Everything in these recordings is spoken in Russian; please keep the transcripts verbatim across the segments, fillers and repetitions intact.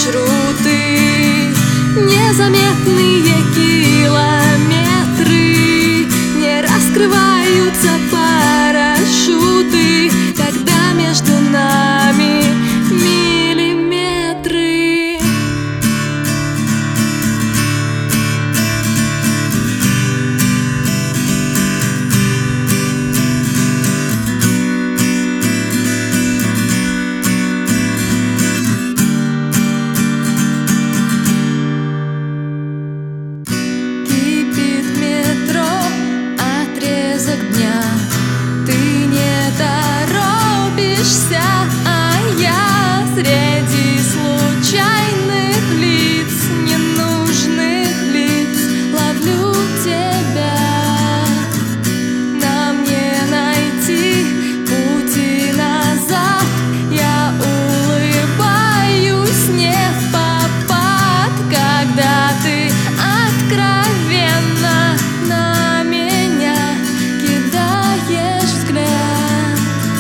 маршруты, незаметные километры, не раскрываются парашюты, когда между нами миллиметры. Кипит метро, отрезок дня, ты не торопишься, а я среди случайных лиц, ненужных лиц ловлю тебя. Нам не найти пути назад, я улыбаюсь не впопад, когда ты откровенно на меня кидаешь взгляд.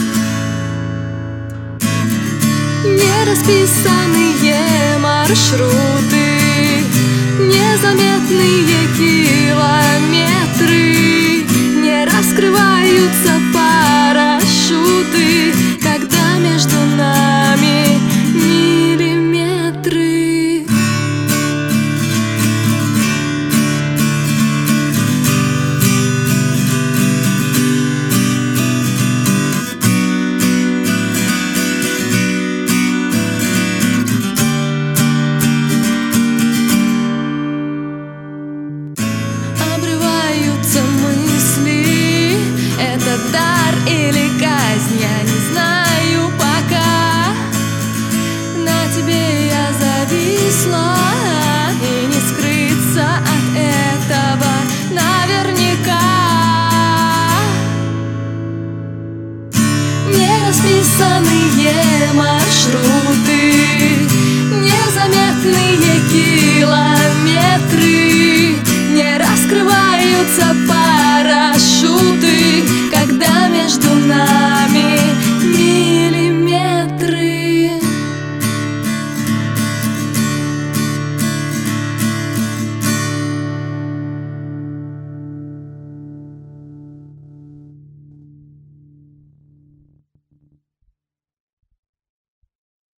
Нерасписанные маршруты, незаметные километры, не раскрываются парашюты, когда между нами миллиметры. Обрываются мысли, это дар или казнь, я не знаю пока. На тебе я зависла, и не скрыться от этого наверняка. Нерасписанные маршруты, незаметные километры, не раскрываются